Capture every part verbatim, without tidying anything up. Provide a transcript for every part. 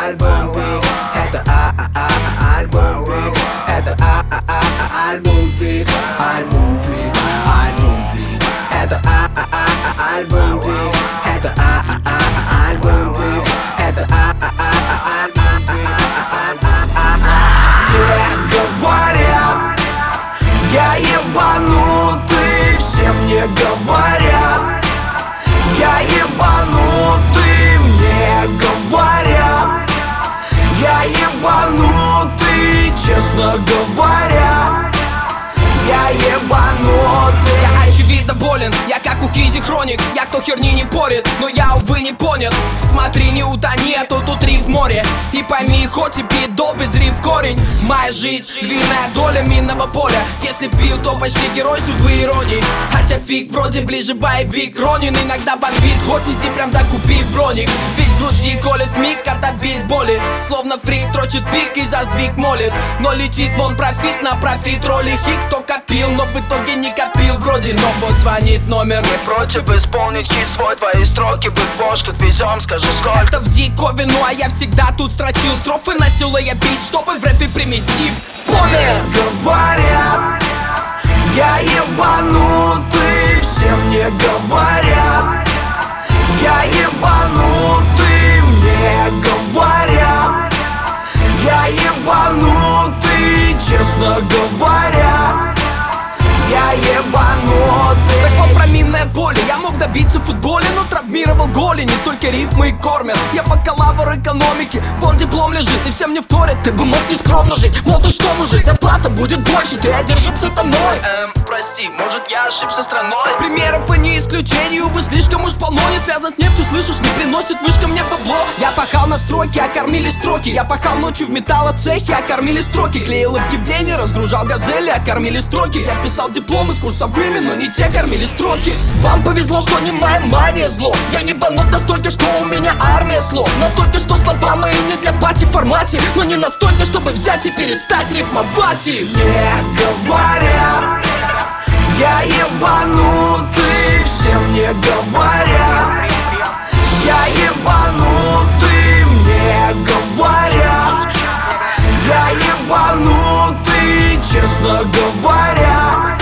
альбом Биг. Это альбом Биг. Это альбом Биг. Альбом Биг. Альбом Биг. Это альбом Биг. Это альбом Биг. Это говорят, я ебанутый, все мне говорят. Я ебанутый, мне говорят. Я ебанутый, честно говоря. Я ебанутый. Я очевидно болен, я как у Кизи Хроник. Я кто херни не порит, но я, увы, не понят. Смотри, не утони, а то тут риф в море. И пойми, хоть и пить долбит зрив корень. Моя жизнь, длинная доля минного поля. Если пил, то почти герой судьбы иронии. Хотя фиг, вроде ближе боевик Ронин. Иногда бомбит, хоть иди прям докупи броник. Ведь в груди колет миг, отобить боли. Словно фрик строчит пик и за сдвиг молит. Но летит вон профит на профит роли хик. Кто копил, но в итоге не копил вроде. Но вот звонит номер. Не против исполнить хит свой, твои строки быть вож, как везем, скажи сколько. Это в диковину, а я всегда тут строчил строфы, носила я бит, чтобы в рэпе примитив. Помер! Говорят, я ебанутый, все мне говорят. Я ебанутый, мне говорят. Я ебанутый, честно говоря. Я ебанутый. Такое проминное поле, я мог добиться в футболе, но травмировал голени, только рифмы и кормят. Я бакалавр экономики, вон диплом лежит, и все мне вторят. Ты бы мог не скромно жить, мол, ты что, мужик, зарплата будет больше, ты одержим сатаной. Эм, прости, может я ошибся страной? Примеров и не исключение, увы, слишком уж полно. Не связан с нефтью, слышишь, не приносит вышка мне бабло. Я пахал на стройке, а кормили строки. Я пахал ночью в металлоцехе, а кормили строки. Клеил объявления, разгружал газели, а кормили строки. Я писал дипломы с курсовыми, но не те кормили строки. Вам повезло, что не моя мания зло. Я не банут настолько, что у меня армия слов. Настолько, что слова мои не для пати в формате, но не настолько, чтобы взять и перестать рифмовать. И мне говорят, я ебанутый, все мне говорят. Я ебанутый, мне говорят. Я ебанутый, честно говоря.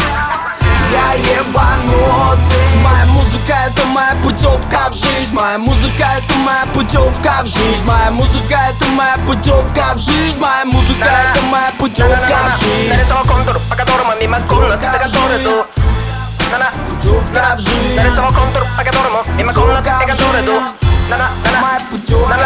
Я ебанутый. Моя музыка — это моя путевка в жизнь. Моя музыка — это моя путевка в жизнь. Моя музыка — это моя путевка в жизнь. Моя музыка — это моя путевка в жизнь. Нарисовал контур, по которому мимо комнат, до которой иду. Путевка в жизнь. Нарисовал контур, по которому мимо комнат, до которой иду. Моя путевка